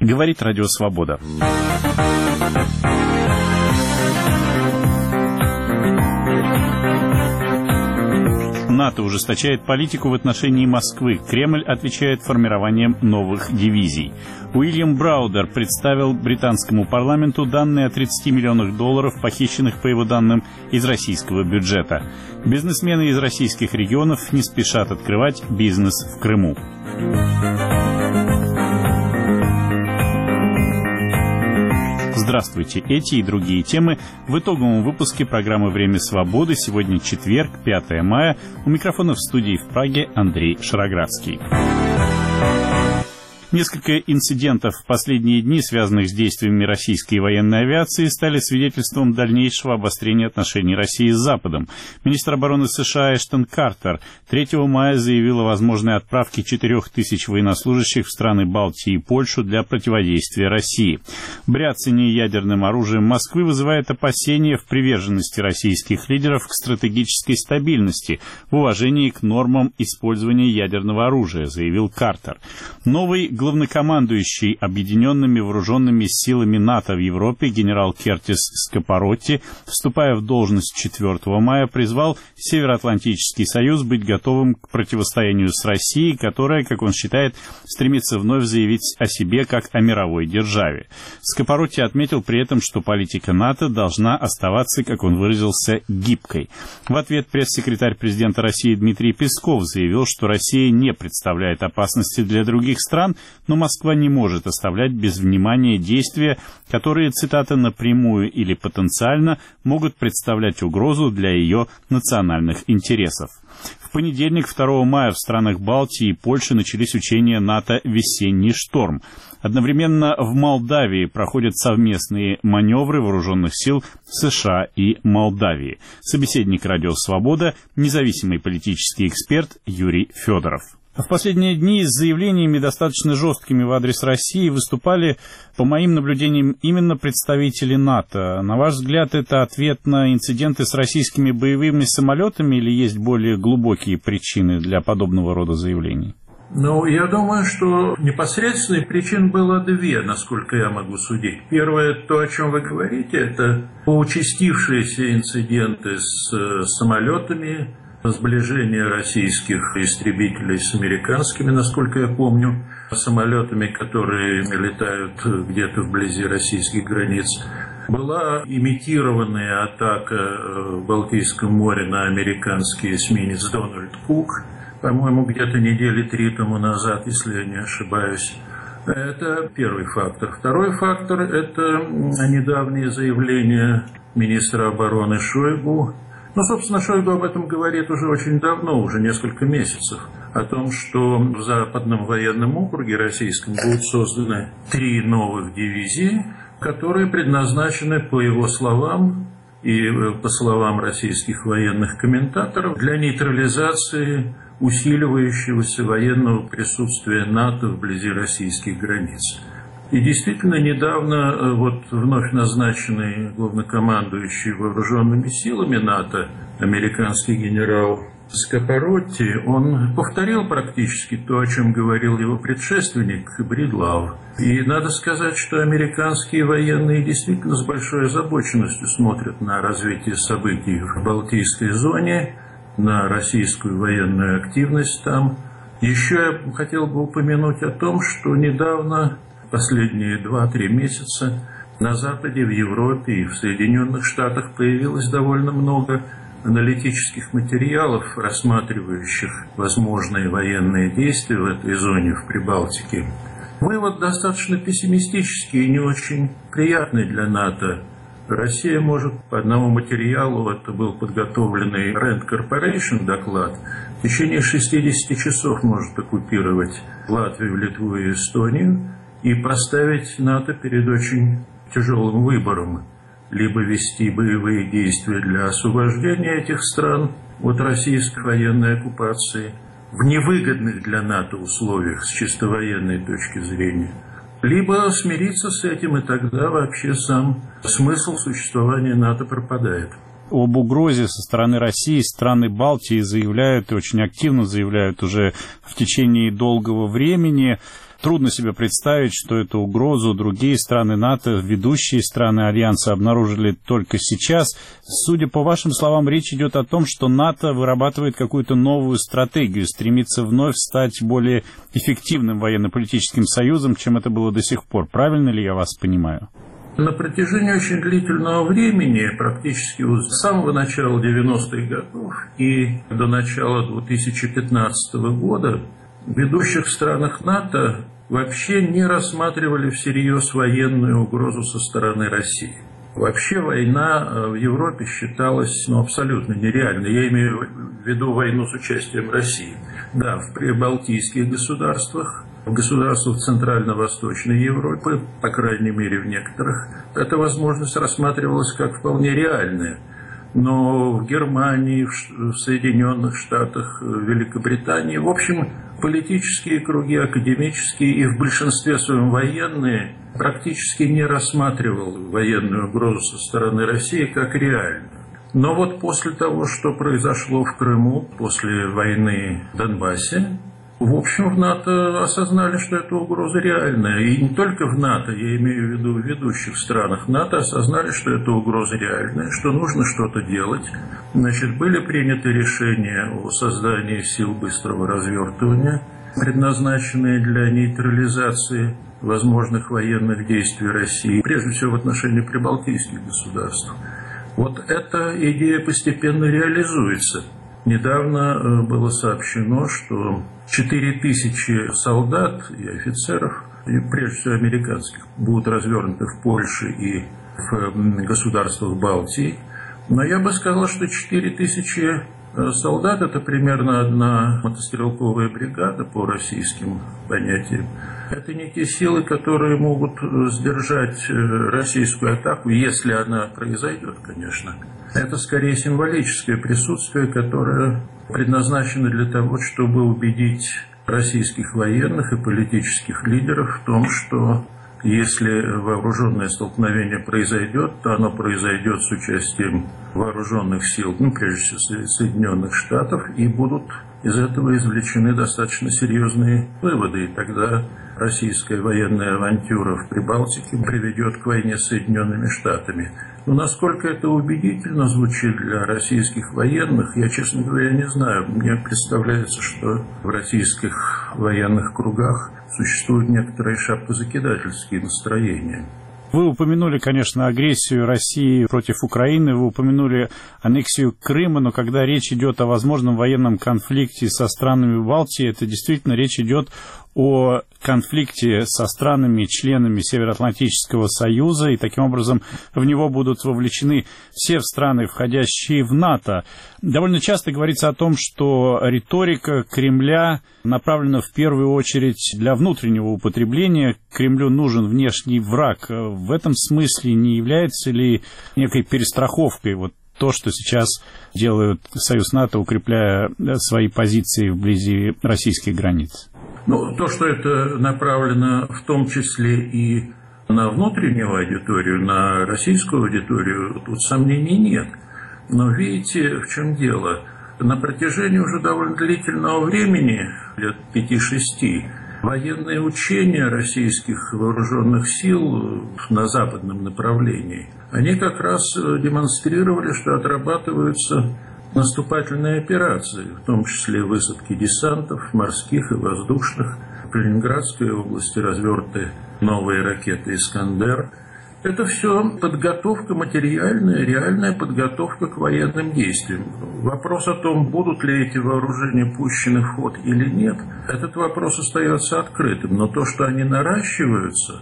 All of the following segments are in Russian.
Говорит Радио Свобода. НАТО ужесточает политику в отношении Москвы. Кремль отвечает формированием новых дивизий. Уильям Браудер представил британскому парламенту данные о $30 миллионах, похищенных, по его данным, из российского бюджета. Бизнесмены из российских регионов не спешат открывать бизнес в Крыму. Здравствуйте! Эти и другие темы в итоговом выпуске программы «Время свободы». Сегодня четверг, 5 мая. У микрофона в студии в Праге Андрей Шароградский. Несколько инцидентов в последние дни, связанных с действиями российской военной авиации, стали свидетельством дальнейшего обострения отношений России с Западом. Министр обороны США Эштон Картер 3 мая заявил о возможной отправке 4000 военнослужащих в страны Балтии и Польшу для противодействия России. Бряцание ядерным оружием Москвы вызывает опасения в приверженности российских лидеров к стратегической стабильности, в уважении к нормам использования ядерного оружия, заявил Картер. Новый главнокомандующий Объединенными вооруженными силами НАТО в Европе генерал Кертис Скапаротти, вступая в должность 4 мая, призвал Североатлантический союз быть готовым к противостоянию с Россией, которая, как он считает, стремится вновь заявить о себе как о мировой державе. Скапаротти отметил при этом, что политика НАТО должна оставаться, как он выразился, гибкой. В ответ пресс-секретарь президента России Дмитрий Песков заявил, что Россия не представляет опасности для других стран, но Москва не может оставлять без внимания действия, которые, цитата, напрямую или потенциально могут представлять угрозу для ее национальных интересов. В понедельник, 2 мая, в странах Балтии и Польши начались учения НАТО «Весенний шторм». Одновременно в Молдавии проходят совместные маневры вооруженных сил США и Молдавии. Собеседник «Радио Свобода» — независимый политический эксперт Юрий Федоров. В последние дни с заявлениями достаточно жесткими в адрес России выступали, по моим наблюдениям, именно представители НАТО. На ваш взгляд, это ответ на инциденты с российскими боевыми самолетами или есть более глубокие причины для подобного рода заявлений? Я думаю, что непосредственных причин было две, насколько я могу судить. Первое, то, о чем вы говорите, это участившиеся инциденты с самолетами, сближение российских истребителей с американскими, насколько я помню, самолетами, которые летают где-то вблизи российских границ. Была имитированная атака в Балтийском море на американский эсминец «Дональд Кук», по-моему, где-то недели 3 тому назад, если я не ошибаюсь. Это первый фактор. Второй фактор – это недавнее заявление министра обороны Шойгу. Собственно, Шойгу об этом говорит уже очень давно, уже несколько месяцев, о том, что в Западном военном округе российском будут созданы 3 новых дивизии, которые предназначены, по его словам и по словам российских военных комментаторов, для нейтрализации усиливающегося военного присутствия НАТО вблизи российских границ. И действительно, недавно вновь назначенный главнокомандующий вооруженными силами НАТО, американский генерал Скапаротти, он повторил практически то, о чем говорил его предшественник Бридлав. И надо сказать, что американские военные действительно с большой озабоченностью смотрят на развитие событий в Балтийской зоне, на российскую военную активность там. Еще я хотел бы упомянуть о том, что недавно, последние 2-3 месяца, на Западе, в Европе и в Соединенных Штатах появилось довольно много аналитических материалов, рассматривающих возможные военные действия в этой зоне, в Прибалтике. Вывод достаточно пессимистический и не очень приятный для НАТО. Россия может по одному материалу, это был подготовленный Rand Corporation доклад, в течение 60 часов может оккупировать Латвию, Литву и Эстонию и поставить НАТО перед очень тяжелым выбором. Либо вести боевые действия для освобождения этих стран от российской военной оккупации в невыгодных для НАТО условиях с чисто военной точки зрения, либо смириться с этим, и тогда вообще сам смысл существования НАТО пропадает. Об угрозе со стороны России страны Балтии заявляют, и очень активно заявляют уже в течение долгого времени. Трудно себе представить, что эту угрозу другие страны НАТО, ведущие страны Альянса обнаружили только сейчас. Судя по вашим словам, речь идет о том, что НАТО вырабатывает какую-то новую стратегию, стремится вновь стать более эффективным военно-политическим союзом, чем это было до сих пор. Правильно ли я вас понимаю? На протяжении очень длительного времени, практически с самого начала 90-х годов и до начала 2015 года, в ведущих странах НАТО вообще не рассматривали всерьез военную угрозу со стороны России. Вообще война в Европе считалась абсолютно нереальной. Я имею в виду войну с участием России. Да, в прибалтийских государствах, в государствах Центрально-Восточной Европы, по крайней мере в некоторых, эта возможность рассматривалась как вполне реальная. Но в Германии, в Соединенных Штатах, в Великобритании, в общем, политические круги, академические и в большинстве своем военные практически не рассматривал военную угрозу со стороны России как реальную. Но вот после того, что произошло в Крыму, после войны в Донбассе, в общем, в НАТО осознали, что эта угроза реальная. И не только в НАТО, я имею в виду в ведущих странах НАТО, осознали, что эта угроза реальная, что нужно что-то делать. Значит, были приняты решения о создании сил быстрого развертывания, предназначенные для нейтрализации возможных военных действий России, прежде всего в отношении прибалтийских государств. Вот эта идея постепенно реализуется. Недавно было сообщено, что 4000 солдат и офицеров, и прежде всего американских, будут развернуты в Польше и в государствах Балтии. Но я бы сказал, что 4000 солдат – это примерно одна мотострелковая бригада по российским понятиям. Это не те силы, которые могут сдержать российскую атаку, если она произойдет, конечно. Это скорее символическое присутствие, которое предназначено для того, чтобы убедить российских военных и политических лидеров в том, что если вооруженное столкновение произойдет, то оно произойдет с участием вооруженных сил, прежде всего Соединенных Штатов, и будут из этого извлечены достаточно серьезные выводы. И тогда российская военная авантюра в Прибалтике приведет к войне с Соединенными Штатами. Но насколько это убедительно звучит для российских военных, я, честно говоря, не знаю. Мне представляется, что в российских военных кругах существуют некоторые шапкозакидательские настроения. Вы упомянули, конечно, агрессию России против Украины, вы упомянули аннексию Крыма, но когда речь идет о возможном военном конфликте со странами Балтии, это действительно речь идет о конфликте со странами-членами Североатлантического союза, и таким образом в него будут вовлечены все страны, входящие в НАТО. Довольно часто говорится о том, что риторика Кремля направлена в первую очередь для внутреннего употребления. Кремлю нужен внешний враг. В этом смысле не является ли некой перестраховкой то, что сейчас делают Союз НАТО, укрепляя свои позиции вблизи российских границ? То, что это направлено в том числе и на внутреннюю аудиторию, на российскую аудиторию, тут сомнений нет. Но видите, в чем дело? На протяжении уже довольно длительного времени, лет 5-6, военные учения российских вооруженных сил на западном направлении, они как раз демонстрировали, что отрабатываются наступательные операции, в том числе высадки десантов, морских и воздушных. В Калининградской области разверты новые ракеты «Искандер». Это все подготовка материальная, реальная подготовка к военным действиям. Вопрос о том, будут ли эти вооружения пущены в ход или нет, этот вопрос остается открытым. Но то, что они наращиваются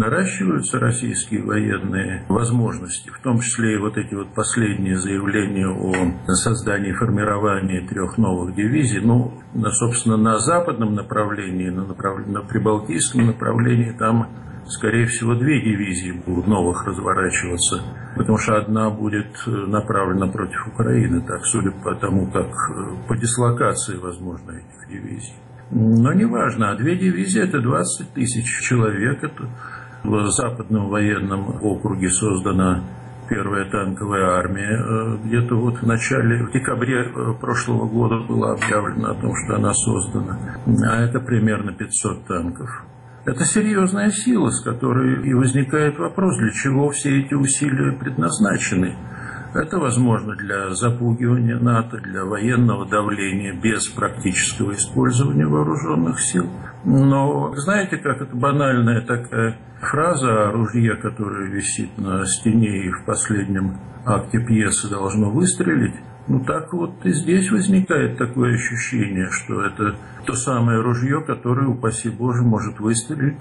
российские военные возможности, в том числе и эти последние заявления о создании и формировании 3 новых дивизий, собственно, на западном направлении, на прибалтийском направлении, там, скорее всего, 2 дивизии будут новых разворачиваться, потому что одна будет направлена против Украины, так, судя по тому, как по дислокации, возможно, этих дивизий. Но неважно, 2 дивизии – это 20 тысяч человек, это в Западном военном округе создана первая танковая армия. Где-то в декабре прошлого года было объявлено о том, что она создана. А это примерно 500 танков. Это серьезная сила, с которой и возникает вопрос, для чего все эти усилия предназначены. Это возможно для запугивания НАТО, для военного давления без практического использования вооруженных сил. Но знаете, как это банальная такая фраза о ружье, которое висит на стене и в последнем акте пьесы должно выстрелить? Ну так вот и здесь возникает такое ощущение, что это то самое ружье, которое, упаси Боже, может выстрелить,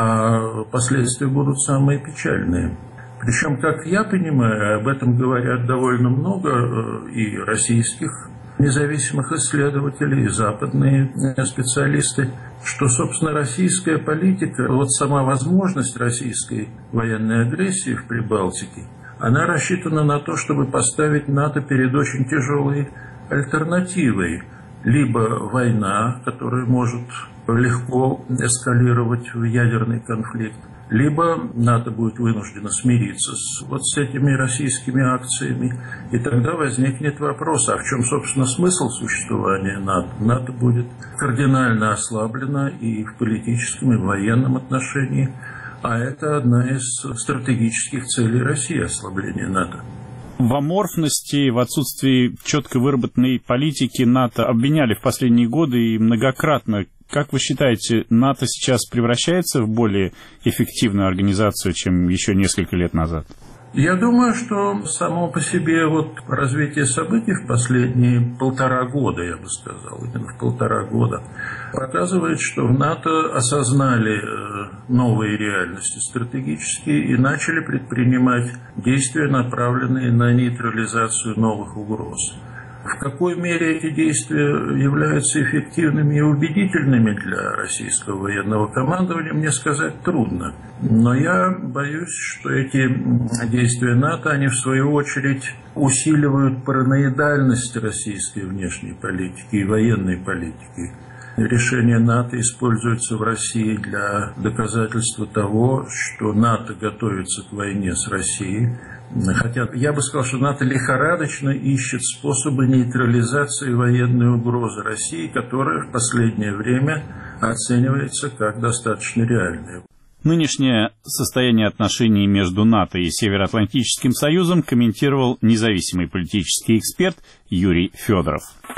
а последствия будут самые печальные. Причем, как я понимаю, об этом говорят довольно много и российских независимых исследователей, и западные специалисты, что, собственно, российская политика, вот сама возможность российской военной агрессии в Прибалтике, она рассчитана на то, чтобы поставить НАТО перед очень тяжелой альтернативой. Либо война, которая может легко эскалировать в ядерный конфликт, либо НАТО будет вынуждено смириться с этими российскими акциями, и тогда возникнет вопрос, а в чем, собственно, смысл существования НАТО? НАТО будет кардинально ослаблено и в политическом, и в военном отношении, а это одна из стратегических целей России – ослабление НАТО. В аморфности, в отсутствии четко выработанной политики НАТО обвиняли в последние годы и многократно. Как вы считаете, НАТО сейчас превращается в более эффективную организацию, чем еще несколько лет назад? Я думаю, что само по себе развитие событий в последние 1,5 года, я бы сказал, именно в 1,5 года, показывает, что в НАТО осознали новые реальности стратегические и начали предпринимать действия, направленные на нейтрализацию новых угроз. В какой мере эти действия являются эффективными и убедительными для российского военного командования, мне сказать трудно. Но я боюсь, что эти действия НАТО, они в свою очередь усиливают параноидальность российской внешней политики и военной политики. Решение НАТО используется в России для доказательства того, что НАТО готовится к войне с Россией. Хотя я бы сказал, что НАТО лихорадочно ищет способы нейтрализации военной угрозы России, которая в последнее время оценивается как достаточно реальная. Нынешнее состояние отношений между НАТО и Североатлантическим Союзом комментировал независимый политический эксперт Юрий Федоров.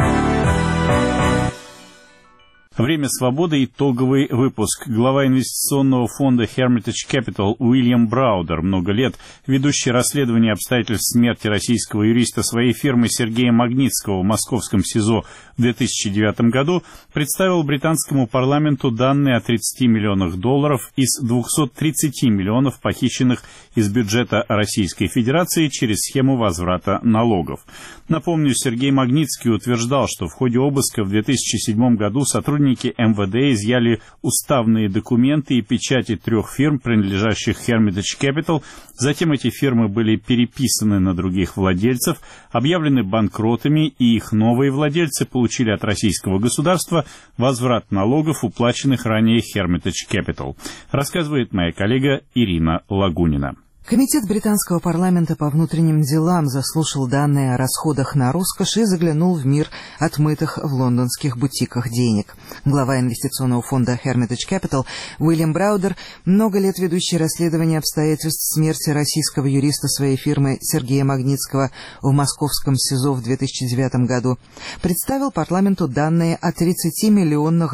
Время свободы. Итоговый выпуск. Глава инвестиционного фонда Hermitage Capital Уильям Браудер, много лет ведущий расследование обстоятельств смерти российского юриста своей фирмы Сергея Магнитского в московском СИЗО в 2009 году, представил британскому парламенту данные о $30 миллионах из 230 миллионов, похищенных из бюджета Российской Федерации через схему возврата налогов. Напомню, Сергей Магнитский утверждал, что в ходе обыска в 2007 году сотрудники МВД изъяли уставные документы и печати 3 фирм, принадлежащих Hermitage Capital. Затем эти фирмы были переписаны на других владельцев, объявлены банкротами, и их новые владельцы получили от российского государства возврат налогов, уплаченных ранее Hermitage Capital. Рассказывает моя коллега Ирина Лагунина. Комитет британского парламента по внутренним делам заслушал данные о расходах на роскошь и заглянул в мир отмытых в лондонских бутиках денег. Глава инвестиционного фонда Hermitage Capital Уильям Браудер, много лет ведущий расследование обстоятельств смерти российского юриста своей фирмы Сергея Магнитского в московском СИЗО в 2009 году, представил парламенту данные о $30 миллионах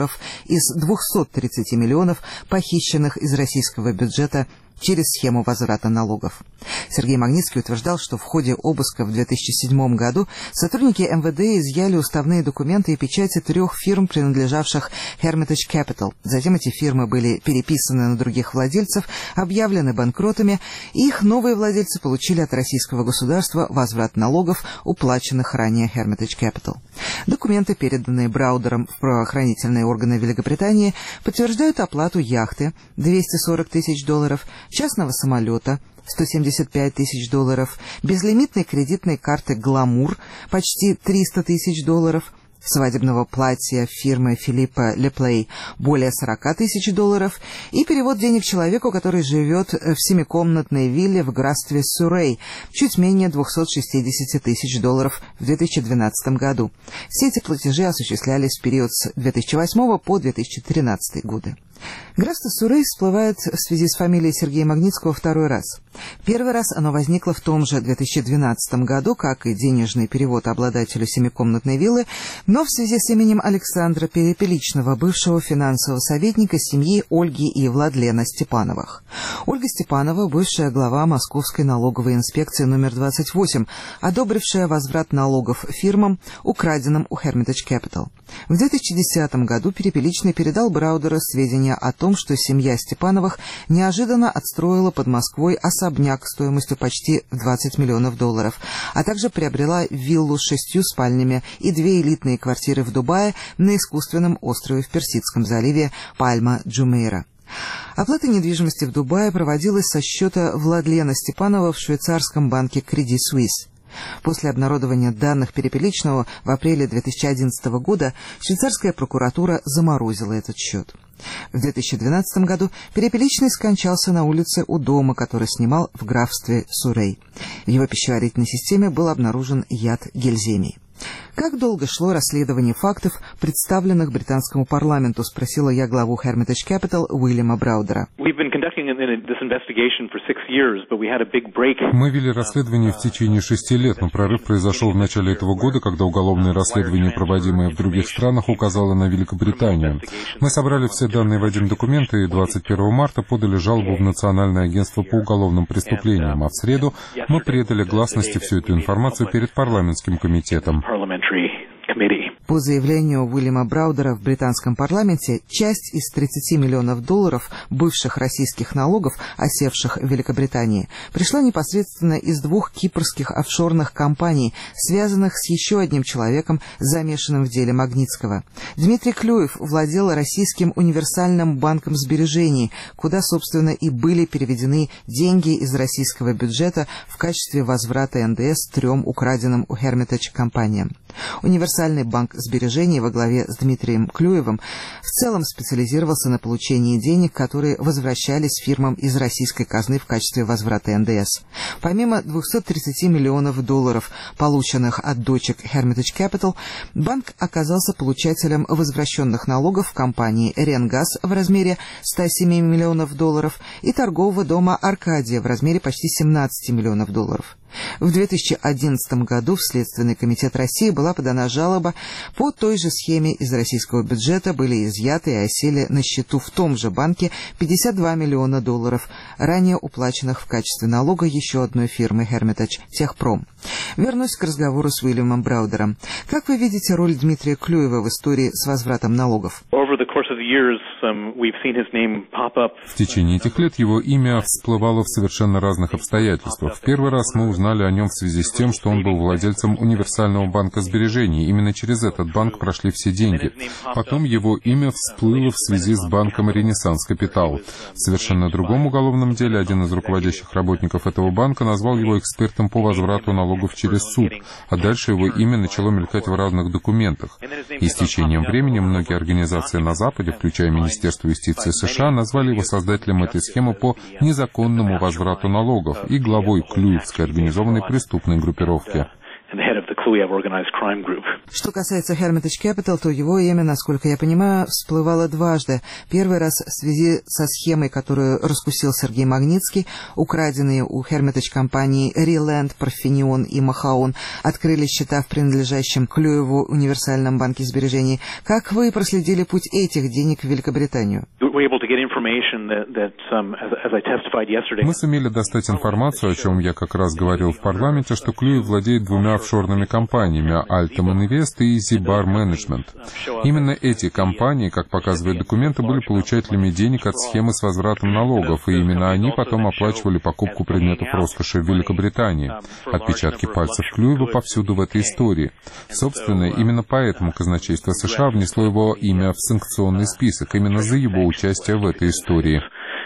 из 230 миллионов, похищенных из российского бюджета через схему возврата налогов. Сергей Магнитский утверждал, что в ходе обыска в 2007 году сотрудники МВД изъяли уставные документы и печати 3 фирм, принадлежавших Hermitage Capital. Затем эти фирмы были переписаны на других владельцев, объявлены банкротами, и их новые владельцы получили от российского государства возврат налогов, уплаченных ранее Hermitage Capital. Документы, переданные Браудером в правоохранительные органы Великобритании, подтверждают оплату яхты $240 тысяч, частного самолета $175 тысяч, безлимитной кредитной карты «Гламур» почти $300 тысяч, свадебного платья фирмы Филиппа Леплей более $40 тысяч и перевод денег человеку, который живет в 7-комнатной вилле в графстве Суррей, чуть менее $260 тысяч в 2012 году. Все эти платежи осуществлялись в период с 2008 по 2013 годы. Графство Суррей всплывает в связи с фамилией Сергея Магнитского второй раз. Первый раз оно возникло в том же 2012 году, как и денежный перевод обладателю семикомнатной виллы, но в связи с именем Александра Перепеличного, бывшего финансового советника семьи Ольги и Владлена Степановых. Ольга Степанова – бывшая глава Московской налоговой инспекции номер 28, одобрившая возврат налогов фирмам, украденным у Hermitage Capital. В 2010 году Перепеличный передал Браудеру сведения о том, что семья Степановых неожиданно отстроила под Москвой особняк стоимостью почти $20 миллионов, а также приобрела виллу с 6 спальнями и 2 элитные квартиры в Дубае на искусственном острове в Персидском заливе Пальма-Джумейра. Оплата недвижимости в Дубае проводилась со счета Владлена Степанова в швейцарском банке Credit Suisse. После обнародования данных Перепеличного в апреле 2011 года швейцарская прокуратура заморозила этот счет. В 2012 году Перепеличный скончался на улице у дома, который снимал в графстве Суррей. В его пищеварительной системе был обнаружен яд гельземий. «Как долго шло расследование фактов, представленных британскому парламенту?» — спросила я главу Hermitage Capital Уильяма Браудера. Мы вели расследование в течение 6 лет, но прорыв произошел в начале этого года, когда уголовное расследование, проводимое в других странах, указало на Великобританию. Мы собрали все данные в один документ и 21 марта подали жалобу в Национальное агентство по уголовным преступлениям, а в среду мы предали гласности всю эту информацию перед парламентским комитетом. По заявлению Уильяма Браудера в британском парламенте, часть из $30 миллионов бывших российских налогов, осевших в Великобритании, пришла непосредственно из 2 кипрских офшорных компаний, связанных с еще одним человеком, замешанным в деле Магнитского. Дмитрий Клюев владел Российским универсальным банком сбережений, куда, собственно, и были переведены деньги из российского бюджета в качестве возврата НДС 3 украденным у Hermitage компаниям. Универсальный банк сбережений во главе с Дмитрием Клюевым в целом специализировался на получении денег, которые возвращались фирмам из российской казны в качестве возврата НДС. Помимо $230 миллионов, полученных от дочек Hermitage Capital, банк оказался получателем возвращенных налогов компании Ренгаз в размере $107 миллионов и торгового дома Аркадия в размере почти $17 миллионов. В 2011 году в Следственный комитет России была подана жалоба. По той же схеме из российского бюджета были изъяты и осели на счету в том же банке $52 миллиона, ранее уплаченных в качестве налога еще одной фирмы Hermitage Техпром. Вернусь к разговору с Уильямом Браудером. Как вы видите роль Дмитрия Клюева в истории с возвратом налогов? В течение этих лет его имя всплывало в совершенно разных обстоятельствах. В первый раз мы узнали о нем в связи с тем, что он был владельцем универсального банка сбережений. Именно через этот банк прошли все деньги. Потом его имя всплыло в связи с банком «Ренессанс Капитал». В совершенно другом уголовном деле один из руководящих работников этого банка назвал его экспертом по возврату налогов через суд, а дальше его имя начало мелькать в разных документах. И с течением времени многие организации на Западе, включая Министерство юстиции США, назвали его создателем этой схемы по незаконному возврату налогов и главой Клюевской организованной преступной группировки. Что касается Hermitage Capital, то его имя, насколько я понимаю, всплывало дважды. Первый раз в связи со схемой, которую раскусил Сергей Магнитский. Украденные у Hermitage компании Реленд, Парфенион и Махаон открыли счета в принадлежащем Клюеву универсальном банке сбережений. Как вы проследили путь этих денег в Великобританию? Мы сумели достать информацию, о чем я как раз говорил в парламенте, что Клюев владеет 2 офшорными компаниями Altam Invest и Zibar Management. Именно эти компании, как показывают документы, были получателями денег от схемы с возвратом налогов, и именно они потом оплачивали покупку предметов роскоши в Великобритании. Отпечатки пальцев Клюева повсюду в этой истории. Собственно, именно поэтому казначейство США внесло его имя в санкционный список, именно за его участие в этой истории.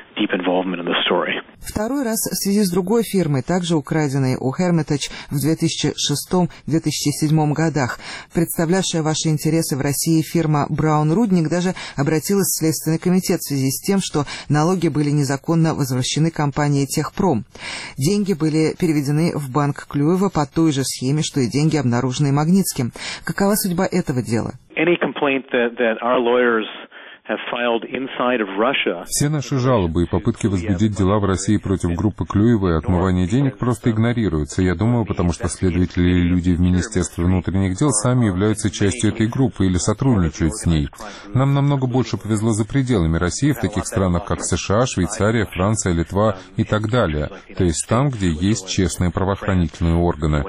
Второй раз в связи с другой фирмой, также украденной у Hermitage в 2006-2007 годах. Представлявшая ваши интересы в России фирма Браун Рудник даже обратилась в Следственный комитет в связи с тем, что налоги были незаконно возвращены компании Техпром. Деньги были переведены в банк Клюева по той же схеме, что и деньги, обнаруженные Магнитским. Какова судьба этого дела? Все наши жалобы и попытки возбудить дела в России против группы Клюева и отмывания денег просто игнорируются. Я думаю, потому что следователи и люди в Министерстве внутренних дел сами являются частью этой группы или сотрудничают с ней. Нам намного больше повезло за пределами России, в таких странах, как США, Швейцария, Франция, Литва и так далее. То есть там, где есть честные правоохранительные органы.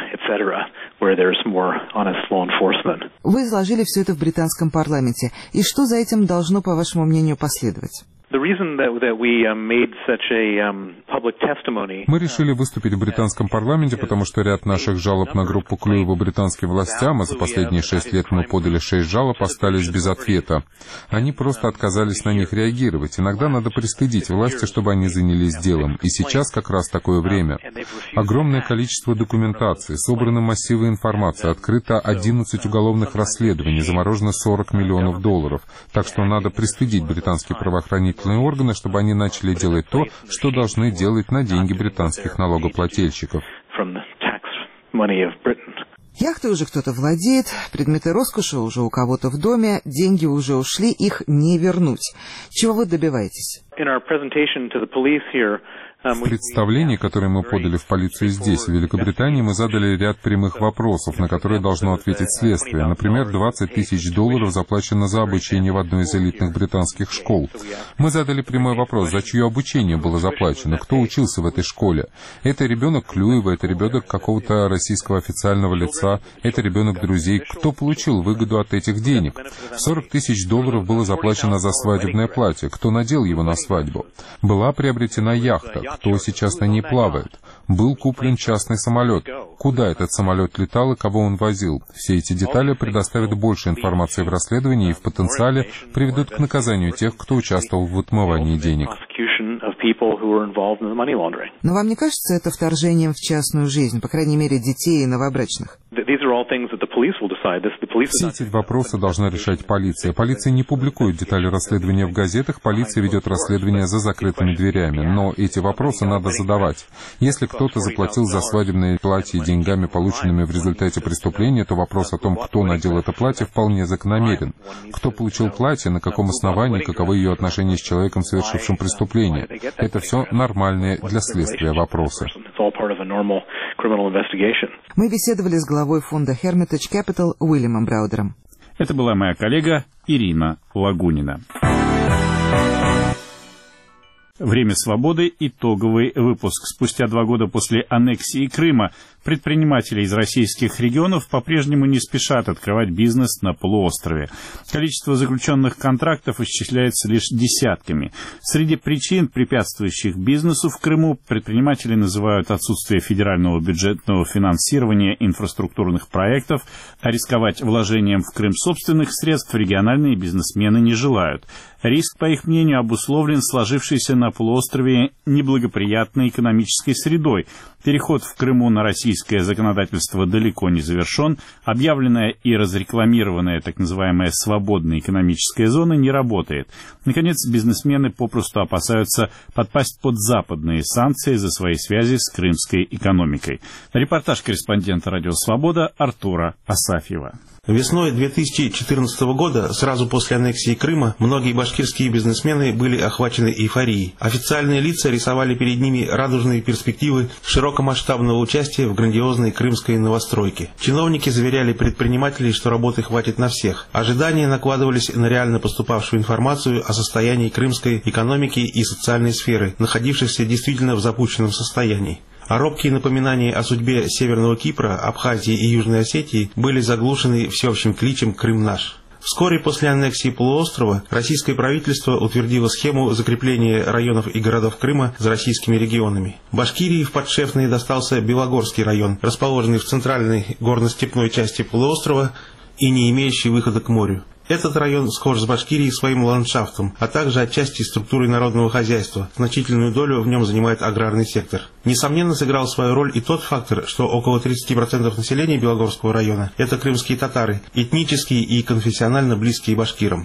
Вы изложили все это в британском парламенте. И что за этим должно, по вашему мнению, последовать? Мы решили выступить в британском парламенте, потому что ряд наших жалоб на группу Клюева британским властям, а за последние 6 лет мы подали 6 жалоб, остались без ответа. Они просто отказались на них реагировать. Иногда надо пристыдить власти, чтобы они занялись делом. И сейчас как раз такое время. Огромное количество документации, собраны массивы информации, открыто 11 уголовных расследований, заморожено $40 миллионов. Так что надо пристыдить британские правоохранительные органы, чтобы они начали делать то, что должны делать на деньги британских налогоплательщиков. Яхты уже кто-то владеет, предметы роскоши уже у кого-то в доме, деньги уже ушли, их не вернуть. Чего вы добиваетесь? В представлении, которое мы подали в полицию здесь, в Великобритании, мы задали ряд прямых вопросов, на которые должно ответить следствие. Например, $20 тысяч заплачено за обучение в одной из элитных британских школ. Мы задали прямой вопрос, за чье обучение было заплачено, кто учился в этой школе. Это ребенок Клюева, это ребенок какого-то российского официального лица, это ребенок друзей. Кто получил выгоду от этих денег? $40 тысяч было заплачено за свадебное платье. Кто надел его на свадьбу? Была приобретена яхта. Кто сейчас на ней плавает? Был куплен частный самолет. Куда этот самолет летал и кого он возил? Все эти детали предоставят больше информации в расследовании и в потенциале приведут к наказанию тех, кто участвовал в отмывании денег. Но вам не кажется это вторжением в частную жизнь, по крайней мере, детей и новобрачных? Все эти вопросы должна решать полиция. Полиция не публикует детали расследования в газетах, полиция ведет расследование за закрытыми дверями. Но эти вопросы надо задавать. Если кто-то заплатил за свадебное платье деньгами, полученными в результате преступления, то вопрос о том, кто надел это платье, вполне закономерен. Кто получил платье, на каком основании, каковы ее отношения с человеком, совершившим преступление. Это все нормальные для следствия вопросы. Мы беседовали с главой фонда Hermitage Capital Уильямом Браудером. Это была моя коллега Ирина Лагунина. «Время свободы» — итоговый выпуск. Спустя 2 года после аннексии Крыма предприниматели из российских регионов по-прежнему не спешат открывать бизнес на полуострове. Количество заключенных контрактов исчисляется лишь десятками. Среди причин, препятствующих бизнесу в Крыму, предприниматели называют отсутствие федерального бюджетного финансирования инфраструктурных проектов, а рисковать вложением в Крым собственных средств региональные бизнесмены не желают. Риск, по их мнению, обусловлен сложившейся на полуострове неблагоприятной экономической средой. Переход в Крыму на российское законодательство далеко не завершен. Объявленная и разрекламированная так называемая свободная экономическая зона не работает. Наконец, бизнесмены попросту опасаются подпасть под западные санкции за свои связи с крымской экономикой. Репортаж корреспондента «Радио Свобода» Артура Асафьева. Весной 2014 года, сразу после аннексии Крыма, многие башкирские бизнесмены были охвачены эйфорией. Официальные лица рисовали перед ними радужные перспективы широкомасштабного участия в грандиозной крымской новостройке. Чиновники заверяли предпринимателей, что работы хватит на всех. Ожидания накладывались на реально поступавшую информацию о состоянии крымской экономики и социальной сферы, находившихся действительно в запущенном состоянии. А робкие напоминания о судьбе Северного Кипра, Абхазии и Южной Осетии были заглушены всеобщим кличем «Крым наш». Вскоре после аннексии полуострова российское правительство утвердило схему закрепления районов и городов Крыма за российскими регионами. Башкирии в подшефные достался Белогорский район, расположенный в центральной горно-степной части полуострова и не имеющий выхода к морю. Этот район схож с Башкирией своим ландшафтом, а также отчасти структурой народного хозяйства. Значительную долю в нем занимает аграрный сектор. Несомненно, сыграл свою роль и тот фактор, что около 30% населения Белогорского района – это крымские татары, этнические и конфессионально близкие башкирам.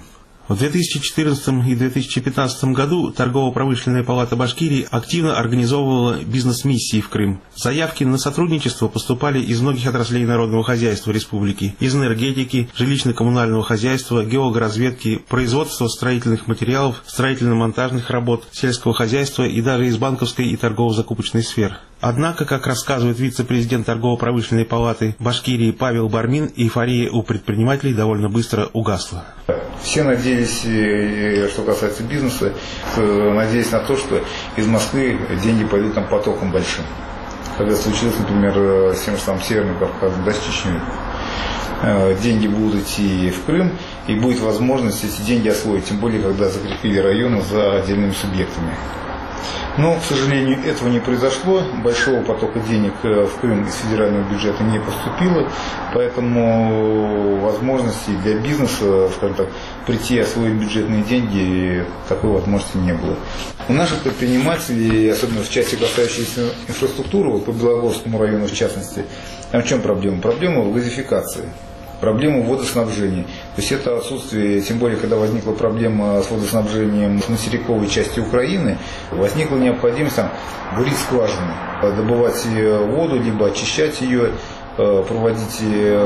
В 2014 и 2015 году Торгово-промышленная палата Башкирии активно организовывала бизнес-миссии в Крым. Заявки на сотрудничество поступали из многих отраслей народного хозяйства республики, из энергетики, жилищно-коммунального хозяйства, геологоразведки, производства строительных материалов, строительно-монтажных работ, сельского хозяйства и даже из банковской и торгово-закупочной сфер. Однако, как рассказывает вице-президент Торгово-промышленной палаты Башкирии Павел Бармин, эйфория у предпринимателей довольно быстро угасла. Все надеялись, что касается бизнеса, надеялись на то, что из Москвы деньги пойдут там потоком большим. Когда случилось, например, с тем же самым Северным Кавказом, да, с Чечней, деньги будут идти в Крым, и будет возможность эти деньги освоить, тем более, когда закрепили районы за отдельными субъектами. Но, к сожалению, этого не произошло. Большого потока денег в Крым из федерального бюджета не поступило. Поэтому возможности для бизнеса, скажем так, прийти и освоить бюджетные деньги, такой возможности не было. У наших предпринимателей, особенно в части касающейся инфраструктуры, вот по Белогорскому району в частности, там в чем проблема? Проблема в газификации. Проблему водоснабжения. То есть это отсутствие, тем более, когда возникла проблема с водоснабжением в материковой части Украины, возникла необходимость там бурить скважины, добывать воду, либо очищать ее, проводить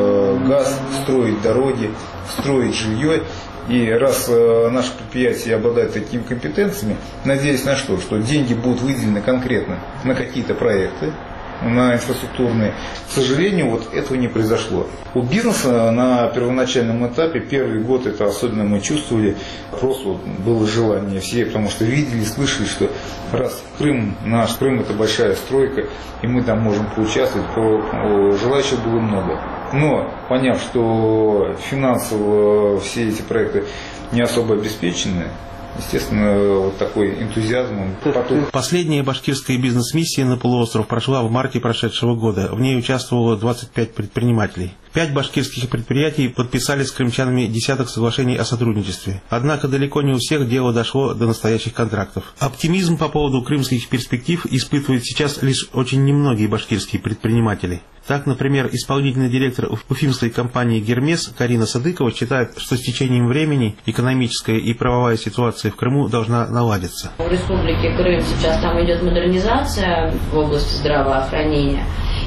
газ, строить дороги, строить жилье. И раз наши предприятия обладают такими компетенциями, надеюсь на что? Что деньги будут выделены конкретно на какие-то проекты, на инфраструктурные. К сожалению, вот этого не произошло. У бизнеса на первоначальном этапе, первый год, это особенно мы чувствовали, просто было желание все, потому что видели, слышали, что раз Крым, наш Крым, это большая стройка, и мы там можем поучаствовать, то желающих было много. Но, поняв, что финансово все эти проекты не особо обеспечены, естественно, вот такой энтузиазм. Последняя башкирская бизнес-миссия на полуостров прошла в марте прошедшего года. В ней участвовало 25 предпринимателей. 5 башкирских предприятий подписали с крымчанами десяток соглашений о сотрудничестве. Однако далеко не у всех дело дошло до настоящих контрактов. Оптимизм по поводу крымских перспектив испытывают сейчас лишь очень немногие башкирские предприниматели. Так, например, исполнительный директор уфимской компании «Гермес» Карина Садыкова считает, что с течением времени экономическая и правовая ситуация в Крыму должна наладиться. В Республике Крым сейчас там идет модернизация в области здравоохранения.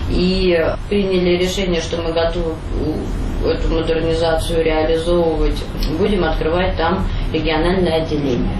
И приняли решение, что мы готовы эту модернизацию реализовывать. Будем открывать там региональное отделение.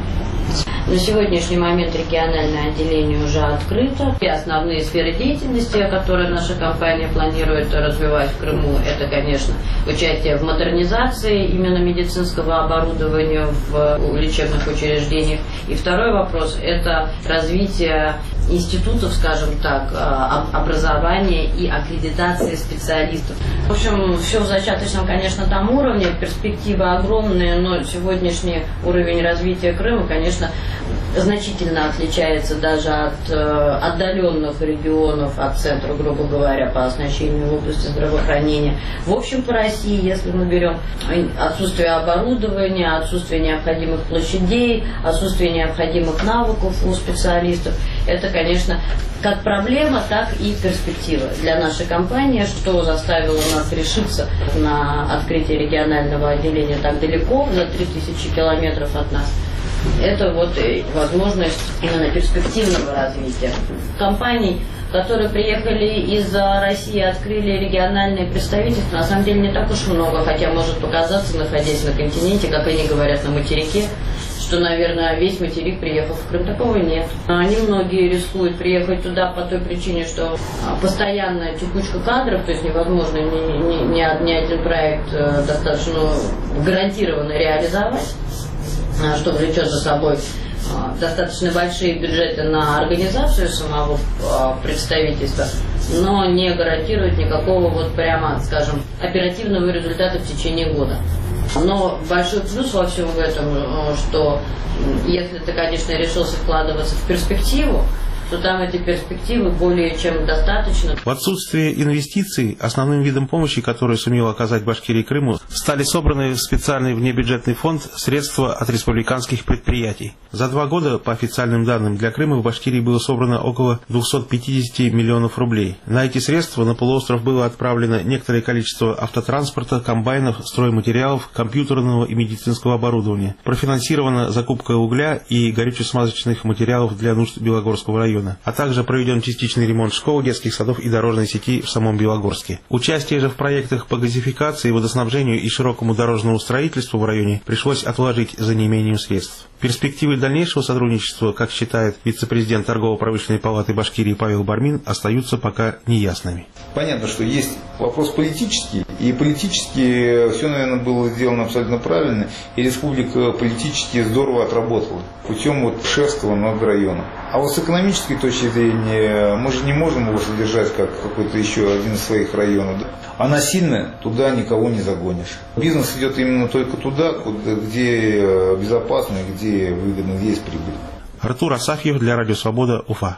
На сегодняшний момент региональное отделение уже открыто. И основные сферы деятельности, которые наша компания планирует развивать в Крыму, это, конечно, участие в модернизации именно медицинского оборудования в лечебных учреждениях. И второй вопрос – это развитие институтов, скажем так, образования и аккредитации специалистов. В общем, все в зачаточном, конечно, там уровне, перспективы огромные, но сегодняшний уровень развития Крыма, конечно, значительно отличается даже от отдаленных регионов, от центра, грубо говоря, по оснащению в области здравоохранения. В общем, по России, если мы берем отсутствие оборудования, отсутствие необходимых площадей, отсутствие необходимых навыков у специалистов, это, конечно, как проблема, так и перспектива для нашей компании, что заставило нас решиться на открытие регионального отделения так далеко, за 3000 километров от нас. Это вот возможность именно перспективного развития. Компаний, которые приехали из России, открыли региональные представительства, на самом деле не так уж много, хотя может показаться, находясь на континенте, как они говорят, на материке, что, наверное, весь материк приехал в Крым. Такого нет. Они многие рискуют приехать туда по той причине, что постоянная текучка кадров, то есть невозможно ни один проект достаточно гарантированно реализовать, что влечет за собой достаточно большие бюджеты на организацию самого представительства, но не гарантирует никакого вот прямо, скажем, оперативного результата в течение года. Но большой плюс во всем этом, что если ты, конечно, решился вкладываться в перспективу, то там эти перспективы более чем достаточно. В отсутствие инвестиций основным видом помощи, который сумел оказать Башкирии и Крыму, стали собраны в специальный внебюджетный фонд средства от республиканских предприятий. За 2 года, по официальным данным, для Крыма в Башкирии было собрано около 250 миллионов рублей. На эти средства на полуостров было отправлено некоторое количество автотранспорта, комбайнов, стройматериалов, компьютерного и медицинского оборудования. Профинансирована закупка угля и горюче-смазочных материалов для нужд Белогорского района, а также проведен частичный ремонт школ, детских садов и дорожной сети в самом Белогорске. Участие же в проектах по газификации, водоснабжению и широкому дорожному строительству в районе пришлось отложить за неимением средств. Перспективы дальнейшего сотрудничества, как считает вице-президент Торгово-промышленной палаты Башкирии Павел Бармин, остаются пока неясными. Понятно, что есть вопрос политический, и политически все, наверное, было сделано абсолютно правильно, и республика политически здорово отработала путем шефства над районом. А вот с экономической точки зрения мы же не можем его содержать как какой-то еще один из своих районов. Да? А насильно туда никого не загонишь. Бизнес идет именно только туда, где безопасно, где выгодно, где есть прибыль. Артур Асафьев для Радио Свобода, Уфа.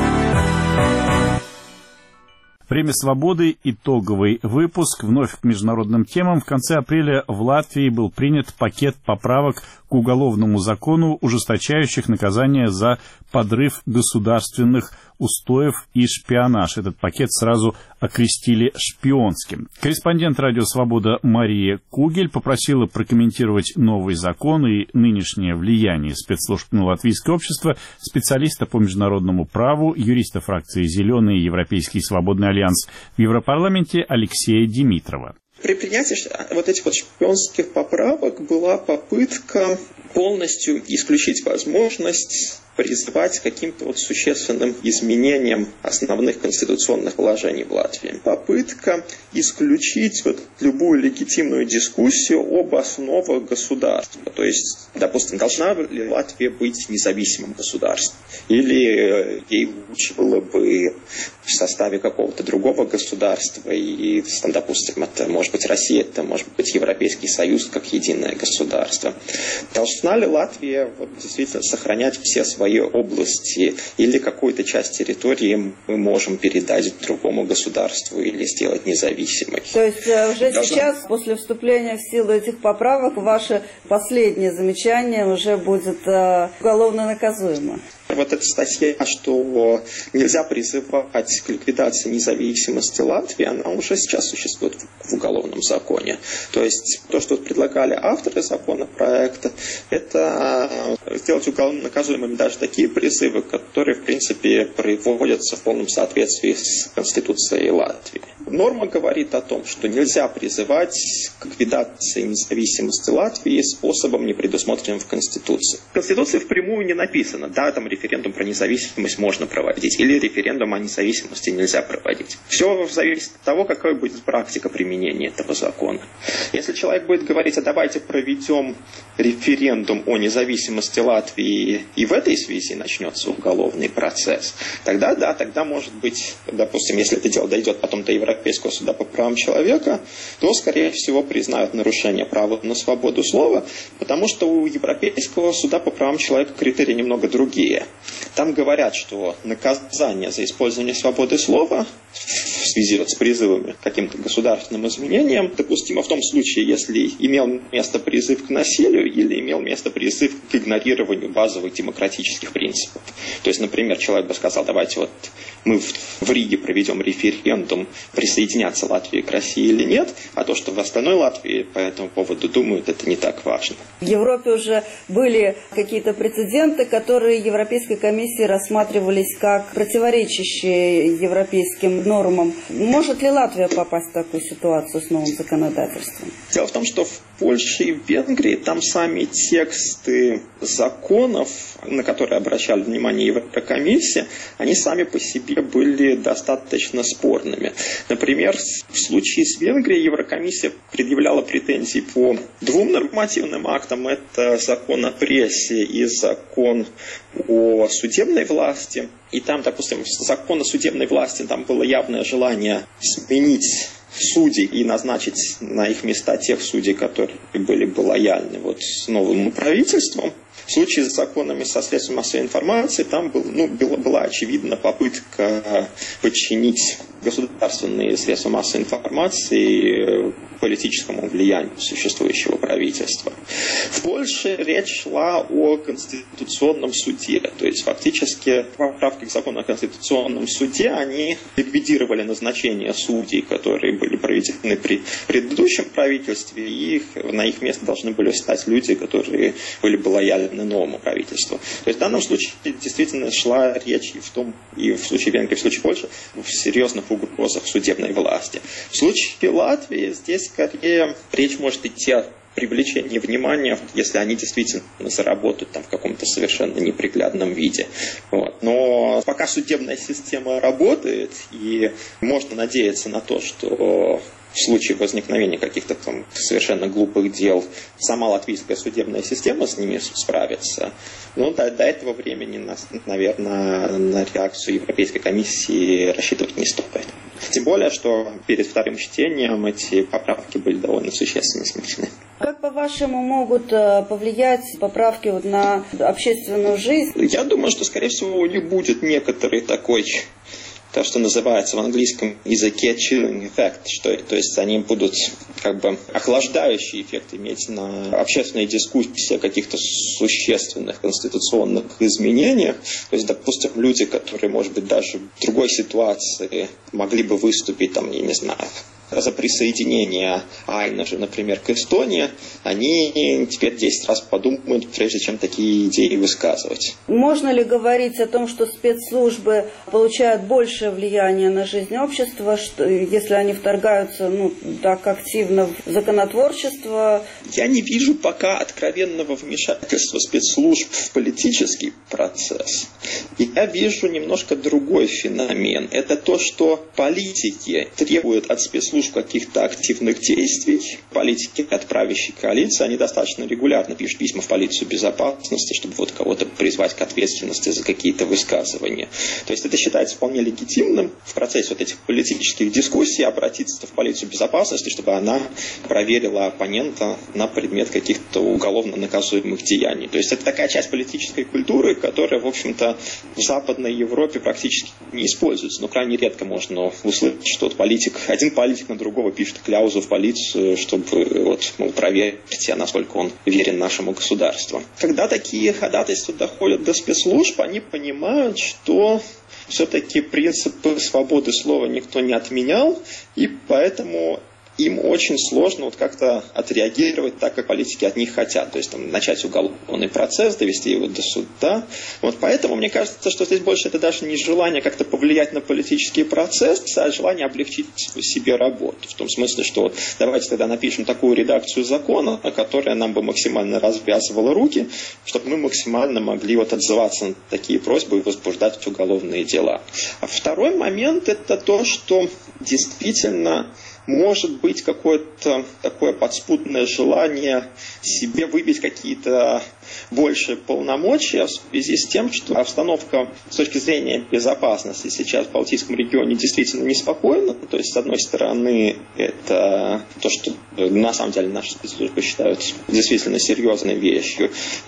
Время свободы. Итоговый выпуск. Вновь к международным темам. В конце апреля в Латвии был принят пакет поправок к уголовному закону, ужесточающих наказание за подрыв государственных устоев и шпионаж. Этот пакет сразу окрестили шпионским. Корреспондент Радио Свобода Мария Кугель попросила прокомментировать новый закон и нынешнее влияние спецслужб на латвийское общество специалиста по международному праву, юриста фракции «Зеленые» и Европейский свободный альянс в Европарламенте Алексея Димитрова. При принятии вот этих шпионских поправок была попытка полностью исключить возможность призывать к каким-то существенным изменениям основных конституционных положений в Латвии. Попытка исключить любую легитимную дискуссию об основах государства. То есть, допустим, должна ли Латвия быть независимым государством? Или ей лучше было бы в составе какого-то другого государства, и, допустим, это может быть Россия, это может быть Европейский Союз как единое государство. Должна ли Латвия действительно сохранять все свои области, или какую-то часть территории мы можем передать другому государству или сделать независимой? То есть уже сейчас, после вступления в силу этих поправок, ваше последнее замечание уже будет уголовно наказуемо? Вот эта статья, что нельзя призывать к ликвидации независимости Латвии, она уже сейчас существует в уголовном законе. То есть то, что предлагали авторы законопроекта, это сделать уголовно наказуемыми даже такие призывы, которые, в принципе, приводятся в полном соответствии с Конституцией Латвии. Норма говорит о том, что нельзя призывать к ликвидации независимости Латвии способом, не предусмотренным в Конституции. В Конституции впрямую не написано, да, там референдум про независимость можно проводить, или референдум о независимости нельзя проводить. Все зависит от того, какая будет практика применения этого закона. Если человек будет говорить, а давайте проведем референдум о независимости Латвии, и в этой связи начнется уголовный процесс, тогда да, тогда может быть, допустим, если это дело дойдет потом до Европейского суда по правам человека, то, скорее всего, признают нарушение права на свободу слова, потому что у Европейского суда по правам человека критерии немного другие. Там говорят, что наказание за использование свободы слова в связи с призывами к каким-то государственным изменениям допустимо в том случае, если имел место призыв к насилию или имел место призыв к игнорированию базовых демократических принципов. То есть, например, человек бы сказал, давайте мы в Риге проведем референдум, присоединяться Латвии к России или нет, а то, что в остальной Латвии по этому поводу думают, это не так важно. В Европе уже были какие-то прецеденты, которые Европейской комиссией рассматривались как противоречащие европейским нормам. Может ли Латвия попасть в такую ситуацию с новым законодательством? Дело в том, что в Польше и в Венгрии там сами тексты законов, на которые обращали внимание Еврокомиссия, они сами по себе были достаточно спорными. Например, в случае с Венгрией Еврокомиссия предъявляла претензии по 2 нормативным актам. Это закон о прессе и закон о судебной власти. И там, допустим, закон о судебной власти, там было явное желание сменить судей и назначить на их места тех судей, которые были бы лояльны с новым правительством. В случае с законами со средствами массовой информации там была очевидна попытка подчинить государственные средства массовой информации политическому влиянию существующего правительства. В Польше речь шла о Конституционном суде. То есть фактически поправки к закону о Конституционном суде, они ликвидировали назначение судей, которые были проведены при предыдущем правительстве, и на их место должны были встать люди, которые были бы лояльны новому правительству. То есть в данном случае действительно шла речь и в случае Венгрии, и в случае Польши в серьезных угрозах судебной власти. В случае Латвии здесь скорее речь может идти о привлечении внимания, если они действительно заработают там в каком-то совершенно неприглядном виде. Вот. Но пока судебная система работает, и можно надеяться на то, что в случае возникновения каких-то там совершенно глупых дел сама латвийская судебная система с ними справится. Но до этого времени, наверное, на реакцию Европейской комиссии рассчитывать не стоит. Тем более, что перед вторым чтением эти поправки были довольно существенно смещены. Как, по-вашему, могут повлиять поправки на общественную жизнь? Я думаю, что, скорее всего, у них будет некоторый такой, то, что называется в английском языке chilling effect, то есть они будут как бы охлаждающий эффект иметь на общественные дискуссии о каких-то существенных конституционных изменениях. То есть, допустим, люди, которые, может быть, даже в другой ситуации могли бы выступить, там, я не знаю, за присоединение Айна же, например, к Эстонии, они теперь 10 раз подумают, прежде чем такие идеи высказывать. Можно ли говорить о том, что спецслужбы получают большее влияние на жизнь общества, что, если они вторгаются так активно в законотворчество? Я не вижу пока откровенного вмешательства спецслужб в политический процесс. Я вижу немножко другой феномен. Это то, что политики требуют от спецслужб каких-то активных действий. Политики от правящей коалиции, они достаточно регулярно пишут письма в полицию безопасности, чтобы вот кого-то призвать к ответственности за какие-то высказывания. То есть это считается вполне легитимным в процессе вот этих политических дискуссий обратиться в полицию безопасности, чтобы она проверила оппонента на предмет каких-то уголовно наказуемых деяний. То есть это такая часть политической культуры, которая, в общем-то, в Западной Европе практически не используется. Но крайне редко можно услышать, что один политик на другого пишет кляузу в полицию, чтобы проверьте, насколько он верен нашему государству. Когда такие ходатайства доходят до спецслужб, они понимают, что все-таки принципы свободы слова никто не отменял, и поэтому им очень сложно как-то отреагировать так, как политики от них хотят. То есть начать уголовный процесс, довести его до суда. Поэтому мне кажется, что здесь больше это даже не желание как-то повлиять на политический процесс, а желание облегчить себе работу. В том смысле, что давайте тогда напишем такую редакцию закона, которая нам бы максимально развязывала руки, чтобы мы максимально могли отзываться на такие просьбы и возбуждать уголовные дела. А второй момент – это то, что действительно может быть какое-то такое подспудное желание себе выбить какие-то большие полномочия в связи с тем, что обстановка с точки зрения безопасности сейчас в Балтийском регионе действительно неспокойна. То есть, с одной стороны, это то, что на самом деле наши спецслужбы считают действительно серьезной вещью,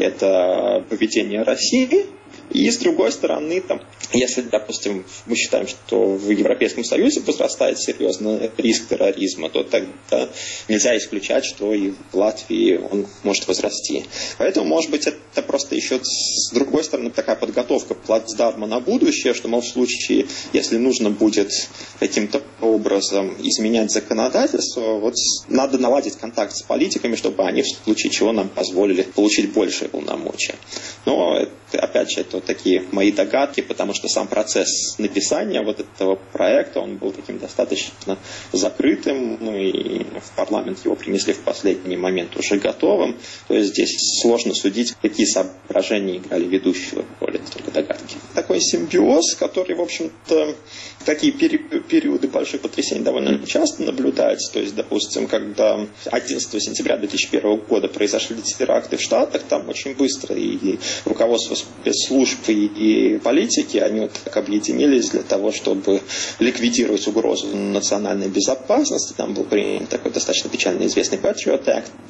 это поведение России. И с другой стороны, если, допустим, мы считаем, что в Европейском Союзе возрастает серьезный риск терроризма, то тогда нельзя исключать, что и в Латвии он может возрасти. Поэтому, может быть, это просто еще с другой стороны такая подготовка плацдарма на будущее, что, в случае, если нужно будет каким-то образом изменять законодательство, надо наладить контакт с политиками, чтобы они в случае чего нам позволили получить большие полномочия. Но, опять же, это такие мои догадки, потому что сам процесс написания этого проекта, он был таким достаточно закрытым, и в парламент его принесли в последний момент уже готовым. То есть здесь сложно судить, какие соображения играли ведущую роль, это только догадки. Такой симбиоз, который, в общем-то, в такие периоды больших потрясений довольно часто наблюдается. То есть, допустим, когда 11 сентября 2001 года произошли теракты в Штатах, там очень быстро и руководство спецслужб и политики, они так объединились для того, чтобы ликвидировать угрозу национальной безопасности. Там был принят такой достаточно печально известный Patriot Act,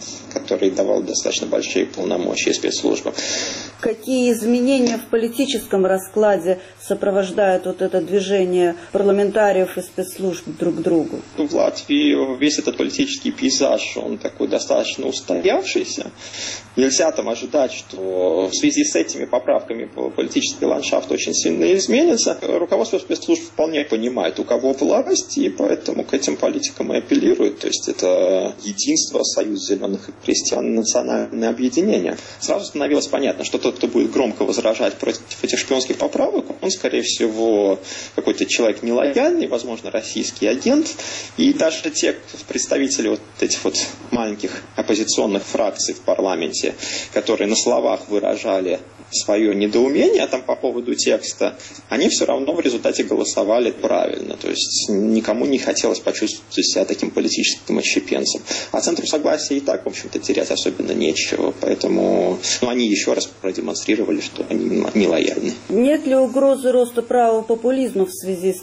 который давал достаточно большие полномочия спецслужбам. Какие изменения в политическом раскладе сопровождают вот это движение парламентариев и спецслужб друг к другу? В Латвии весь этот политический пейзаж, он такой достаточно устоявшийся. Нельзя там ожидать, что в связи с этими поправками политический ландшафт очень сильно изменится. Руководство спецслужб вполне понимает, у кого власть, и поэтому к этим политикам и апеллирует. То есть это единство, союз зеленых и крестьян, национальное объединение. Сразу становилось понятно, что тот, кто будет громко возражать против этих шпионских поправок, он, скорее всего, какой-то человек нелояльный, возможно, российский агент. И даже те представители вот этих вот маленьких оппозиционных фракций в парламенте, которые на словах выражали свое недоумение там по поводу текста, они все равно в результате голосовали правильно. То есть никому не хотелось почувствовать себя таким политическим отщепенцем. А центру согласия и так, в общем-то, терять особенно нечего. Поэтому они еще раз продемонстрировали, что они не лояльны. Нет ли угрозы роста правого популизма в связи с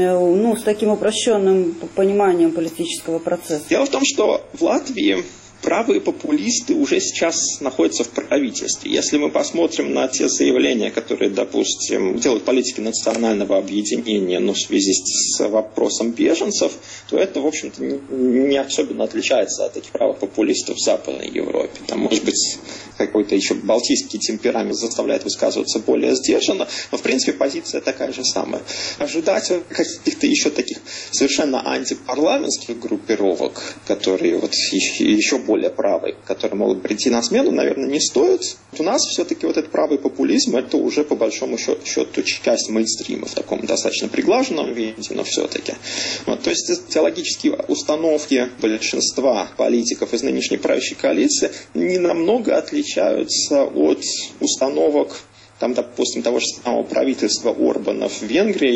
с таким упрощенным пониманием политического процесса? Дело в том, что в Латвии правые популисты уже сейчас находятся в правительстве. Если мы посмотрим на те заявления, которые, допустим, делают политики национального объединения, но в связи с вопросом беженцев, то это, в общем-то, не особенно отличается от этих правых популистов в Западной Европе. Там, может быть, какой-то еще балтийский темперамент заставляет высказываться более сдержанно, но, в принципе, позиция такая же самая. Ожидать каких-то еще таких совершенно антипарламентских группировок, которые вот еще более правые, которые могут прийти на смену, наверное, не стоит. У нас все-таки вот этот правый популизм, это уже по большому счету часть мейнстрима в таком достаточно приглаженном виде, но все-таки. То есть теологические установки большинства политиков из нынешней правящей коалиции не намного отличаются от установок там, допустим, того же самого правительства Орбана в Венгрии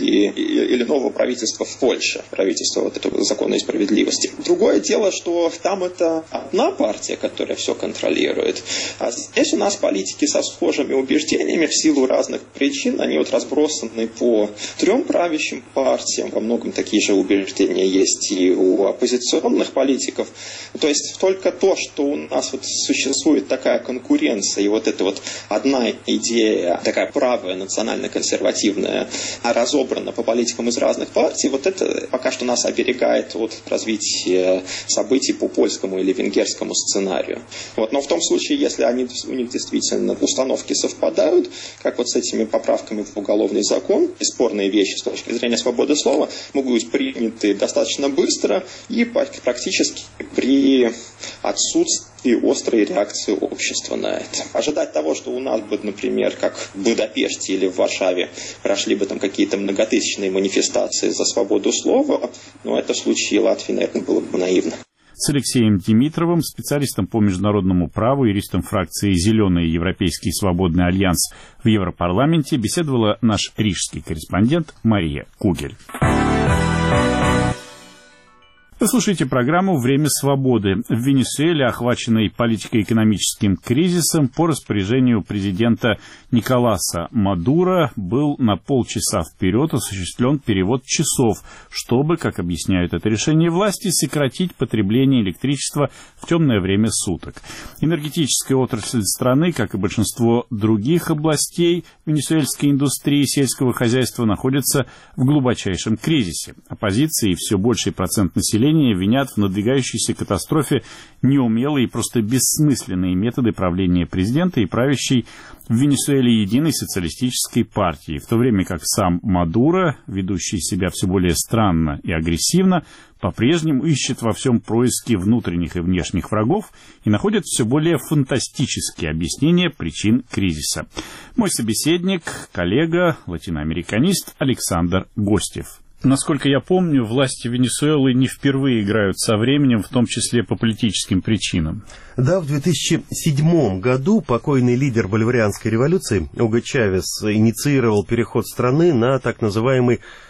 или нового правительства в Польше, правительство вот этого закона и справедливости. Другое дело, что там это одна партия, которая все контролирует, а здесь у нас политики со схожими убеждениями в силу разных причин, они вот разбросаны по 3 правящим партиям, во многом такие же убеждения есть и у оппозиционных политиков. То есть только то, что у нас вот существует такая конкуренция, и вот это вот одна идея, такая правая, национально-консервативная, разобрана по политикам из разных партий, вот это пока что нас оберегает от развития событий по польскому или венгерскому сценарию. Но в том случае, если у них действительно установки совпадают, как вот с этими поправками в уголовный закон, спорные вещи с точки зрения свободы слова могут быть приняты достаточно быстро и практически при отсутствии острой реакции общества на это. Ожидать того, что у нас бы, например, как в Будапеште или в Варшаве прошли бы там какие-то многотысячные манифестации за свободу слова, это в случае Латвии, наверное, было бы наивно. С Алексеем Димитровым, специалистом по международному праву, юристом фракции «Зеленый Европейский свободный альянс» в Европарламенте, беседовала наш рижский корреспондент Мария Кугель. Вы слушаете программу «Время свободы». В Венесуэле, охваченной политико-экономическим кризисом, по распоряжению президента Николаса Мадуро был на полчаса вперед осуществлен перевод часов, чтобы, как объясняют это решение власти, сократить потребление электричества в темное время суток. Энергетическая отрасль страны, как и большинство других областей венесуэльской индустрии сельского хозяйства, находится в глубочайшем кризисе. Оппозиция и все больший процент населения винят в надвигающейся катастрофе неумелые и просто бессмысленные методы правления президента и правящей в Венесуэле единой социалистической партии, в то время как сам Мадуро, ведущий себя все более странно и агрессивно, по-прежнему ищет во всем происки внутренних и внешних врагов и находит все более фантастические объяснения причин кризиса. Мой собеседник, коллега, латиноамериканист Александр Гостев. Насколько я помню, власти Венесуэлы не впервые играют со временем, в том числе по политическим причинам. Да, в 2007 году покойный лидер боливарианской революции Уго Чавес инициировал переход страны на так называемый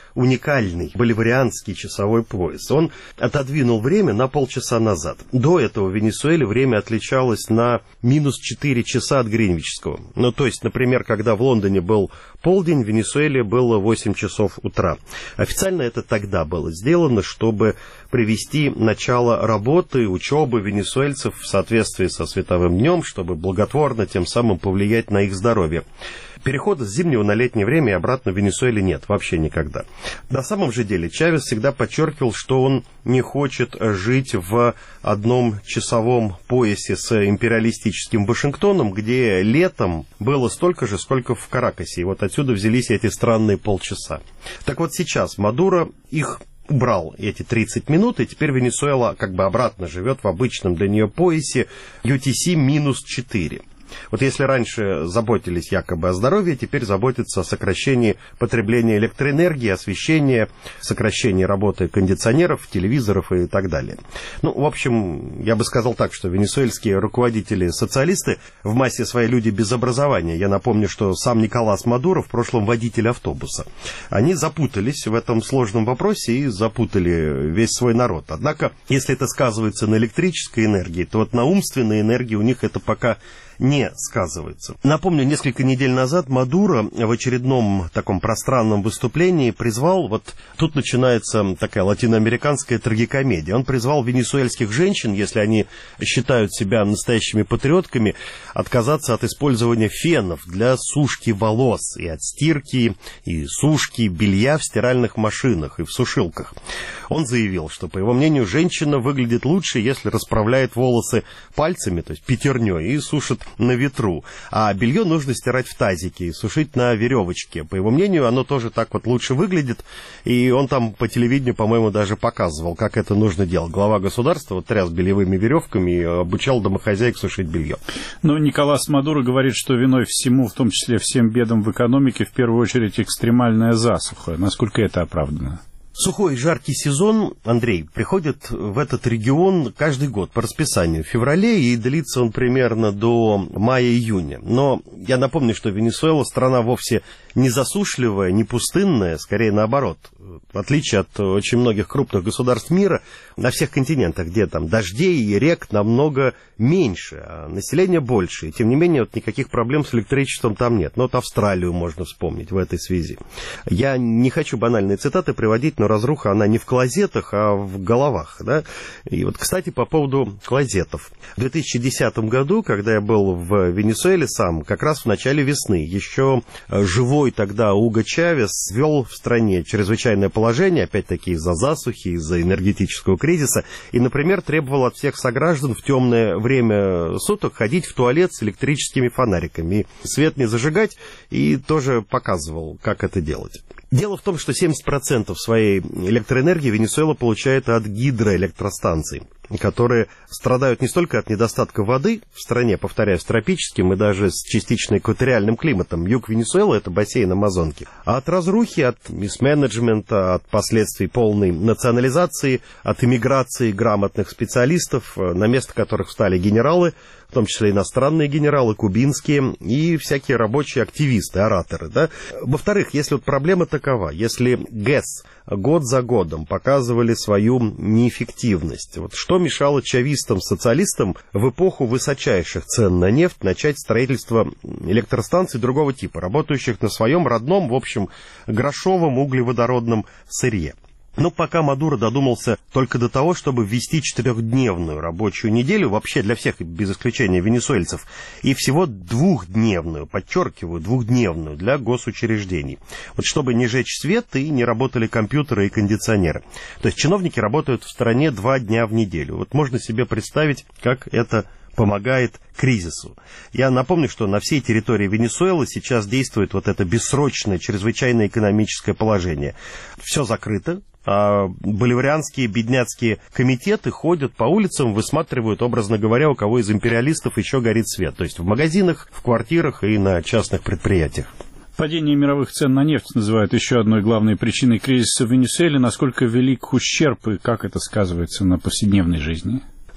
уникальный боливарианский часовой пояс. Он отодвинул время на полчаса назад. До этого в Венесуэле время отличалось на минус 4 часа от гринвичского. Ну, то есть, например, когда в Лондоне был полдень, в Венесуэле было 8 часов утра. Официально это тогда было сделано, чтобы привести начало работы, учебы венесуэльцев в соответствии со световым днем, чтобы благотворно тем самым повлиять на их здоровье. Перехода с зимнего на летнее время обратно в Венесуэле нет, вообще никогда. На самом же деле Чавес всегда подчеркивал, что он не хочет жить в одном часовом поясе с империалистическим Вашингтоном, где летом было столько же, сколько в Каракасе. И вот отсюда взялись эти странные полчаса. Так вот сейчас Мадуро их убрал, эти 30 минут, и теперь Венесуэла как бы обратно живет в обычном для нее поясе UTC минус 4. Вот если раньше заботились якобы о здоровье, теперь заботятся о сокращении потребления электроэнергии, освещения, сокращении работы кондиционеров, телевизоров и так далее. Ну, в общем, я бы сказал так, что венесуэльские руководители-социалисты в массе своей люди без образования. Я напомню, что сам Николас Мадуро в прошлом водитель автобуса. Они запутались в этом сложном вопросе и запутали весь свой народ. Однако, если это сказывается на электрической энергии, то вот на умственной энергии у них это пока не сказывается. Напомню, несколько недель назад Мадуро в очередном таком пространном выступлении призвал, вот тут начинается такая латиноамериканская трагикомедия, он призвал венесуэльских женщин, если они считают себя настоящими патриотками, отказаться от использования фенов для сушки волос и от стирки и сушки белья в стиральных машинах и в сушилках. Он заявил, что, по его мнению, женщина выглядит лучше, если расправляет волосы пальцами, то есть пятерней, и сушит на ветру. А белье нужно стирать в тазике и сушить на веревочке. По его мнению, оно тоже так вот лучше выглядит. И он там по телевидению, по-моему, даже показывал, как это нужно делать. Глава государства вот тряс бельевыми веревками и обучал домохозяек сушить белье. Но Николас Мадуро говорит, что виной всему, в том числе всем бедам в экономике, в первую очередь экстремальная засуха. Насколько это оправдано? Сухой и жаркий сезон, Андрей, приходит в этот регион каждый год по расписанию в феврале, и длится он примерно до мая-июня. Но я напомню, что Венесуэла страна вовсе не засушливая, не пустынная, скорее наоборот. В отличие от очень многих крупных государств мира, на всех континентах, где там дождей и рек намного меньше, а население больше. И тем не менее, вот никаких проблем с электричеством там нет. Но вот Австралию можно вспомнить в этой связи. Я не хочу банальные цитаты приводить, но разруха, она не в клозетах, а в головах. Да? И вот, кстати, по поводу клозетов. В 2010 году, когда я был в Венесуэле сам, как раз в начале весны, еще живой тогда Уго Чавес ввел в стране чрезвычайное положение, опять-таки из-за засухи, из-за энергетического кризиса, и, например, требовал от всех сограждан в темное время суток ходить в туалет с электрическими фонариками, свет не зажигать, и тоже показывал, как это делать. Дело в том, что 70% своей электроэнергии Венесуэла получает от гидроэлектростанций, которые страдают не столько от недостатка воды в стране, повторяю, с тропическим и даже с частично экваториальным климатом. Юг Венесуэлы — это бассейн Амазонки. А от разрухи, от мисменеджмента, от последствий полной национализации, от эмиграции грамотных специалистов, на место которых встали генералы, в том числе иностранные генералы, кубинские и всякие рабочие активисты, ораторы. Да? Во-вторых, если вот проблема такова, если ГЭС год за годом показывали свою неэффективность, вот что мешало чавистам, социалистам в эпоху высочайших цен на нефть начать строительство электростанций другого типа, работающих на своем родном, в общем, грошовом углеводородном сырье? Но пока Мадуро додумался только до того, чтобы ввести 4-дневную рабочую неделю, вообще для всех, без исключения венесуэльцев, и всего 2-дневную, подчеркиваю, 2-дневную для госучреждений. Вот чтобы не жечь свет и не работали компьютеры и кондиционеры. То есть чиновники работают в стране 2 дня в неделю. Вот можно себе представить, как это помогает кризису. Я напомню, что на всей территории Венесуэлы сейчас действует вот это бессрочное, чрезвычайное экономическое положение. Все закрыто. А боливарианские бедняцкие комитеты ходят по улицам, высматривают, образно говоря, у кого из империалистов еще горит свет. То есть в магазинах, в квартирах и на частных предприятиях. Падение мировых цен на нефть называют еще одной главной причиной кризиса в Венесуэле. Насколько велик ущерб и как это сказывается на повседневной жизни?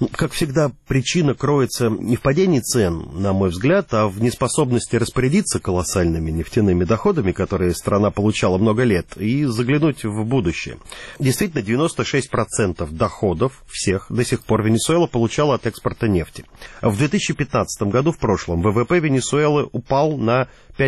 Как всегда, причина кроется не в падении цен, на мой взгляд, а в неспособности распорядиться колоссальными нефтяными доходами, которые страна получала много лет, и заглянуть в будущее. Действительно, 96% доходов всех до сих пор Венесуэла получала от экспорта нефти. В 2015 году, в прошлом, ВВП Венесуэлы упал на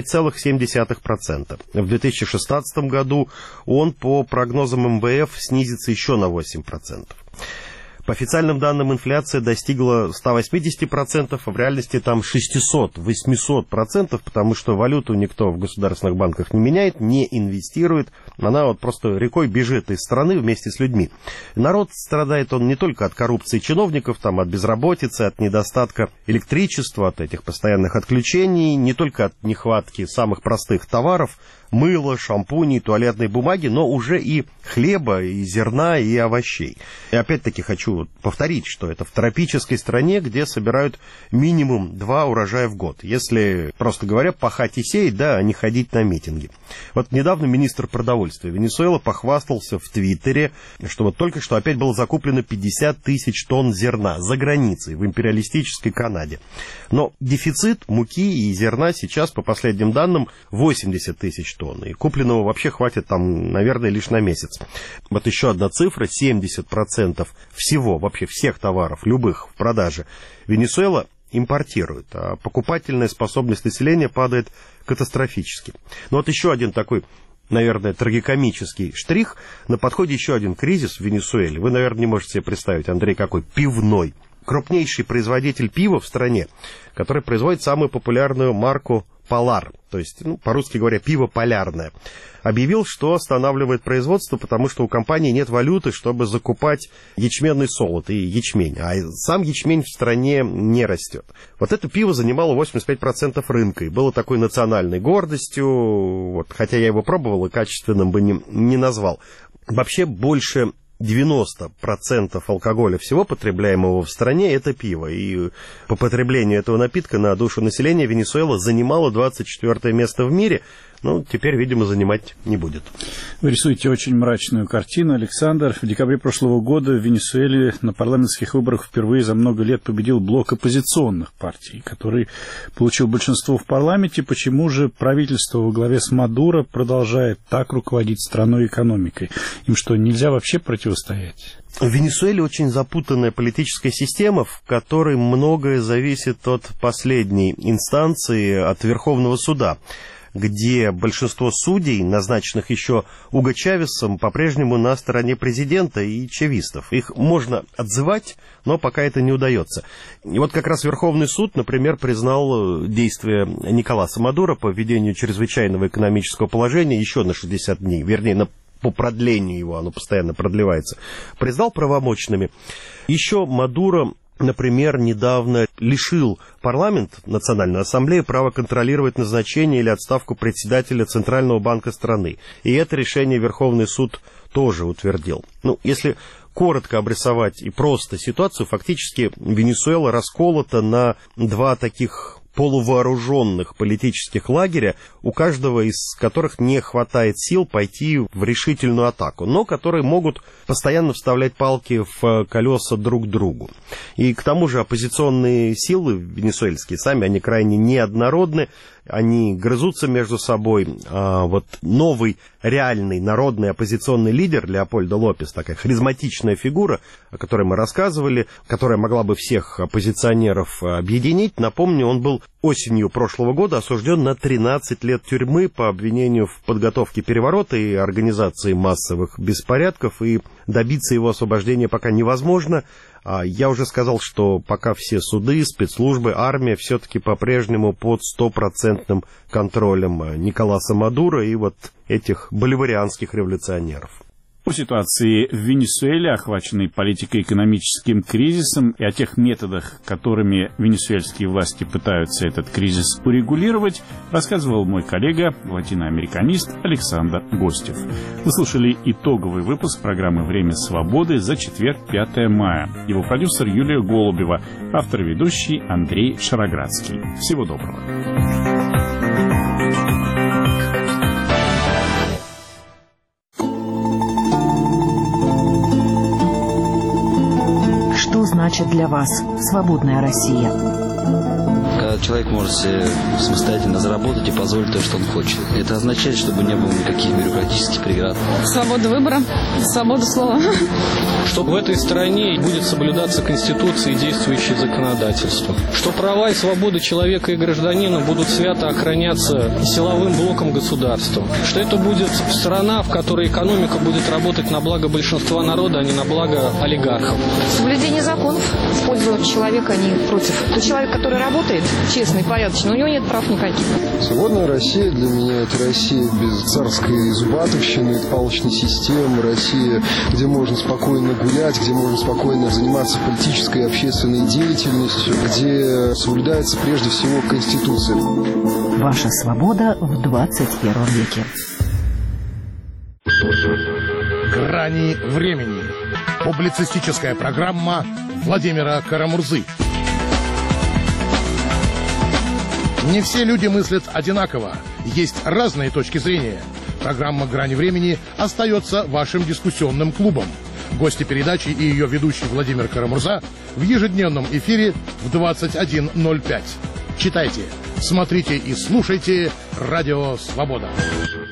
5,7%. В 2016 году он, по прогнозам МВФ, снизится еще на 8%. По официальным данным, инфляция достигла 180%, а в реальности там 600-800%, потому что валюту никто в государственных банках не меняет, не инвестирует. Она вот просто рекой бежит из страны вместе с людьми. Народ страдает он не только от коррупции чиновников, там, от безработицы, от недостатка электричества, от этих постоянных отключений, не только от нехватки самых простых товаров, мыла, шампуней, туалетной бумаги, но уже и хлеба, и зерна, и овощей. И опять-таки хочу повторить, что это в тропической стране, где собирают минимум 2 урожая в год. Если, просто говоря, пахать и сеять, да, а не ходить на митинги. Вот недавно министр продовольствия Венесуэлы похвастался в Твиттере, что вот только что опять было закуплено 50 тысяч тонн зерна за границей, в империалистической Канаде. Но дефицит муки и зерна сейчас, по последним данным, 80 тысяч тонн. И купленного вообще хватит там, наверное, лишь на месяц. Вот еще одна цифра: 70% всего, вообще всех товаров, любых в продаже, Венесуэла импортирует, а покупательная способность населения падает катастрофически. Но вот еще один такой, наверное, трагикомический штрих. На подходе еще один кризис в Венесуэле. Вы, наверное, не можете себе представить, Андрей, какой: пивной. Крупнейший производитель пива в стране, который производит самую популярную марку Polar, то есть, по-русски говоря, пиво полярное, объявил, что останавливает производство, потому что у компании нет валюты, чтобы закупать ячменный солод и ячмень, а сам ячмень в стране не растет. Вот это пиво занимало 85% рынка и было такой национальной гордостью, вот, хотя я его пробовал и качественным бы не назвал. Вообще больше 90% алкоголя всего потребляемого в стране — это пиво. И по потреблению этого напитка на душу населения Венесуэла занимала 24 место в мире. Ну, теперь, видимо, занимать не будет. Вы рисуете очень мрачную картину, Александр. В декабре прошлого года в Венесуэле на парламентских выборах впервые за много лет победил блок оппозиционных партий, который получил большинство в парламенте. Почему же правительство во главе с Мадуро продолжает так руководить страной и экономикой? Им что, нельзя вообще противостоять? В Венесуэле очень запутанная политическая система, в которой многое зависит от последней инстанции, от Верховного суда, где большинство судей, назначенных еще Уго Чавесом, по-прежнему на стороне президента и чавистов. Их можно отзывать, но пока это не удается. И вот как раз Верховный суд, например, признал действия Николаса Мадуро по введению чрезвычайного экономического положения еще на 60 дней, вернее, по продлению его, оно постоянно продлевается, признал правомочными. Еще Мадуро, например, недавно лишил парламент, Национальную ассамблею, права контролировать назначение или отставку председателя Центрального банка страны. И это решение Верховный суд тоже утвердил. Если коротко обрисовать и просто ситуацию, фактически Венесуэла расколота на 2 таких полувооруженных политических лагеря, у каждого из которых не хватает сил пойти в решительную атаку, но которые могут постоянно вставлять палки в колеса друг другу. И к тому же оппозиционные силы венесуэльские, сами они крайне неоднородны, они грызутся между собой. Вот новый реальный народный оппозиционный лидер Леопольдо Лопес, такая харизматичная фигура, о которой мы рассказывали, которая могла бы всех оппозиционеров объединить. Напомню, он был осенью прошлого года осужден на 13 лет тюрьмы по обвинению в подготовке переворота и организации массовых беспорядков, и добиться его освобождения пока невозможно. Я уже сказал, что пока все суды, спецслужбы, армия все-таки по-прежнему под 100% контролем Николаса Мадуро и вот этих боливарианских революционеров. О ситуации в Венесуэле, охваченной политико-экономическим кризисом, и о тех методах, которыми венесуэльские власти пытаются этот кризис урегулировать, рассказывал мой коллега, латиноамериканист Александр Гостев. Вы слушали итоговый выпуск программы «Время свободы» за четверг, 5 мая. Его продюсер Юлия Голубева, автор и ведущий Андрей Шароградский. Всего доброго. Что значит значит для вас свободная Россия? Когда человек может себе самостоятельно заработать и позволить то, что он хочет. Это означает, чтобы не было никаких бюрократических преград. Свобода выбора, свобода слова. Что в этой стране будет соблюдаться Конституция и действующее законодательство. Что права и свободы человека и гражданина будут свято охраняться силовым блоком государства. Что это будет страна, в которой экономика будет работать на благо большинства народа, а не на благо олигархов. Соблюдение законов в пользу человека, а не против. Тот человек, который работает честно и порядочно, у него нет прав никаких. Свободная Россия для меня — это Россия без царской зубатовщины, палочной системы, Россия, где можно спокойно гулять, где можно спокойно заниматься политической и общественной деятельностью, где соблюдается прежде всего Конституция. Ваша свобода в 21 веке. «Грани времени». Публицистическая программа Владимира Карамурзы. Не все люди мыслят одинаково. Есть разные точки зрения. Программа «Грани времени» остается вашим дискуссионным клубом. Гости передачи и ее ведущий Владимир Карамурза в ежедневном эфире в 21:05. Читайте, смотрите и слушайте «Радио Свобода».